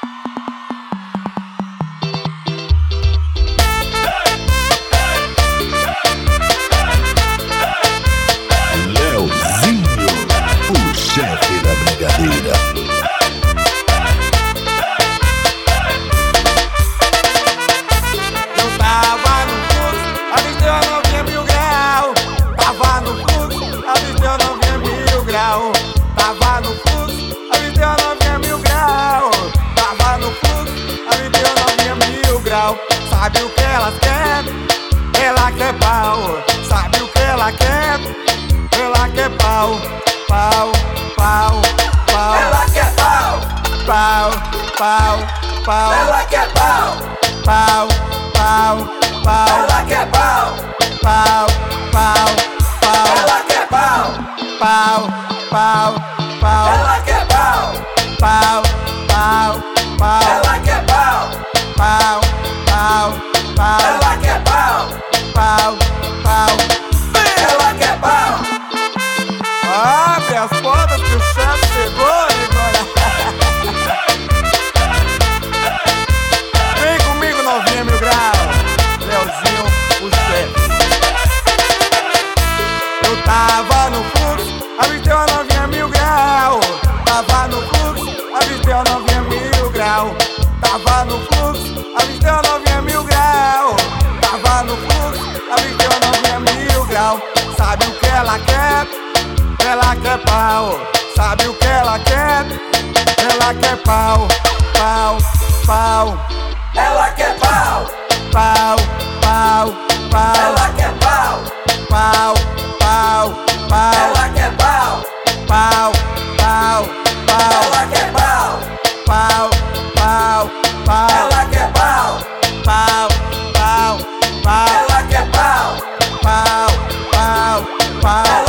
Leozinho, o chefe da brincadeira. Eu tava no fluxo, avistei a novinha mil grau. Tava no fluxo, avistei a novinha mil grau. Tava no fluxo, avistei a novinha mil grau. Tava no fluxo, avistei a novinha mil grau. Sabe o que elas querem? Ela quer pau. Sabe o que ela quer? Ela quer pau. Pau, pau, pau. Ela quer pau. Pau, pau, pau. Ela quer pau. Pau, pau, pau. Ela quer pau. Pau, pau, pau. Ela quer pau. Pau, pau, pau. Ela quer pau. Pau, pau, pau. Ela quer pau. Pau, pau, pau. Ela quer pau. Pau, pau. Ela quer pau. Abre as portas que o chefe chegou, Nicola. Vem comigo, novinha mil grau. Leozinho, o chefe. Eu tava no fluxo, avistei a novinha mil grau. Tava no fluxo, avistei a novinha mil grau. Tava no fluxo, avistei a novinha mil grau. Tava no fluxo, avistei a novinha mil grau. Sabe o que ela quer? Ela quer pau. Sabe o que ela quer? Ela quer pau. Pau, pau. Ela quer pau. Pau, pau, pau. Ela quer pau. Pau, pau, pau. Ela quer pau. Pau, pau, pau. Ela quer pau. Pau, pau, pau. Ela quer pau. Pau, pau, pau. Ela quer pau. Pau, pau, pau.